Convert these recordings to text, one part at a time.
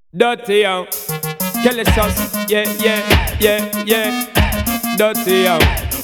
Dirty young, Kelly sauce, yeah, yeah, yeah, yeah. Dirty young,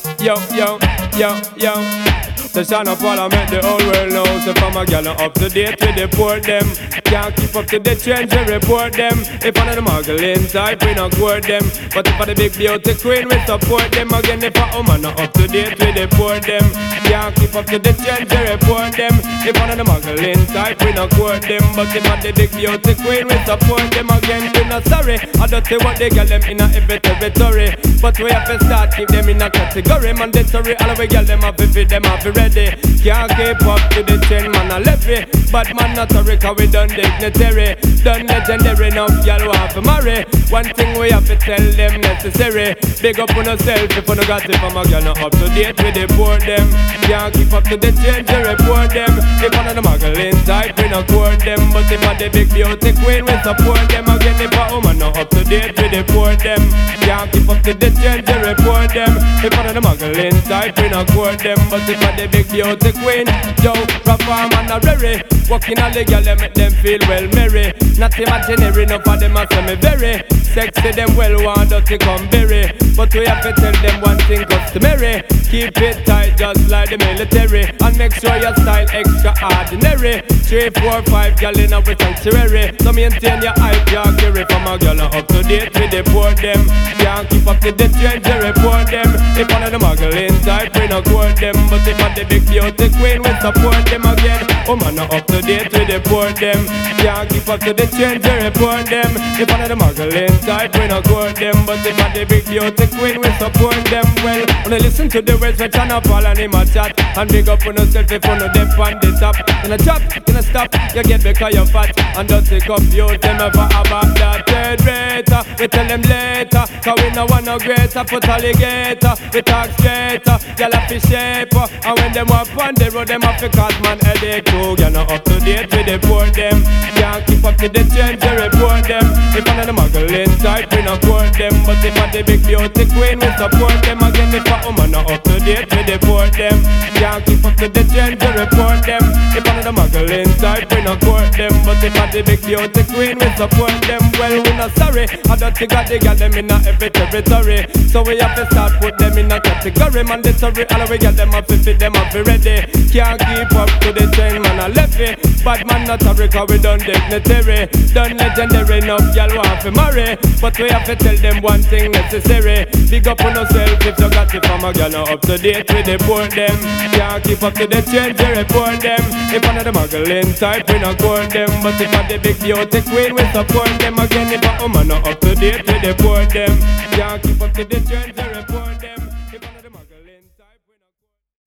yo. The son of all I make the whole world know. So from a gal up to date we deport them. Can't keep up to the trends we report them. If one of the muggling type we not court them. But if for the big beauty queen we support them. Again if a woman not up to date we deport them. Can't keep up to the trends we report them. If one of the muggling type we not court them. But if for the big beauty queen we support them. Again we not sorry. I don't say what they get them in a every territory. But we have to start keep them in a category. Mandatory all we get them up if it them up ready. Can't keep up to the trend, man, I left it. But man, not a Rica, we done dignitary. Done legendary, enough y'all want to marry. One thing we have to tell them necessary. Big up on yourself if you no got it from a girl, not up to date, we deport them. Can't keep up to the trend, we report them. If one of the muggling type, we not court them. But if one the big beauty queen, we support them. Again, if a woman not up to date, we deport them. Can't keep up to the trend, we report them. If one of the muggling type, we not court them. But if one the big beauty queen, yo, perform and a rare. Walking all the girl, they make them feel well merry. Not imaginary, enough of them a say me very sexy, them well want to come berry. But we have to tell them one thing customary. Keep it tight just like the military. And make sure your style extraordinary. 3, 4, 5 girl in our sanctuary. So maintain your hype, your carry. From a girl up to date, we deport them. Can't keep up to the trend, we report them. If one of the muggling type, we not court them. But if one the big beauty queen, we support them again. Woman not up to date, we deport them. Can't keep up to the trend, we report them. If one of the muggling type, we not court them. But if one the big beauty queen, we support them. Well, when I listen to the words, we turn up all and him a chat. And big up on yourself if you know them on the top. In a drop, in a stop, you get because you're fat. And don't take up you, them ever about that third rater. We tell them later, cause we no want no greater. Put alligator, we talk straighter. Y'all have to shape. And when them up on the road, them have to cause man headache too. You're not up to date, we deport them. Can't keep up to the trends, we report them. If one of the muggling type, we not court them. But if one the big beauty queen, we support them. Again, if a woman not up to date, we deport them. Can't keep up to the trends, we report them. If one of the muggling type, we not court them. But if one the big beauty queen, we support them. Well, we not sorry. I don't think they got them in a every territory. So we have to start put them in a category. Mandatory, all we get them up to fit them up be ready. Can't keep up to the trend, man, I left it. Bad man not a Rica, we done dignitary. Done legendary, enough y'all want to marry. But we have to tell them one thing necessary. Big up on yourself if you got it from a girl, not up to date, we deport them. Can't keep up to the trends, we report them. If one of the muggling type, we not court them. But if one the big beauty queen, we support them. Again, if a woman not up to date, we deport them. Can't keep up to the trends, we report them.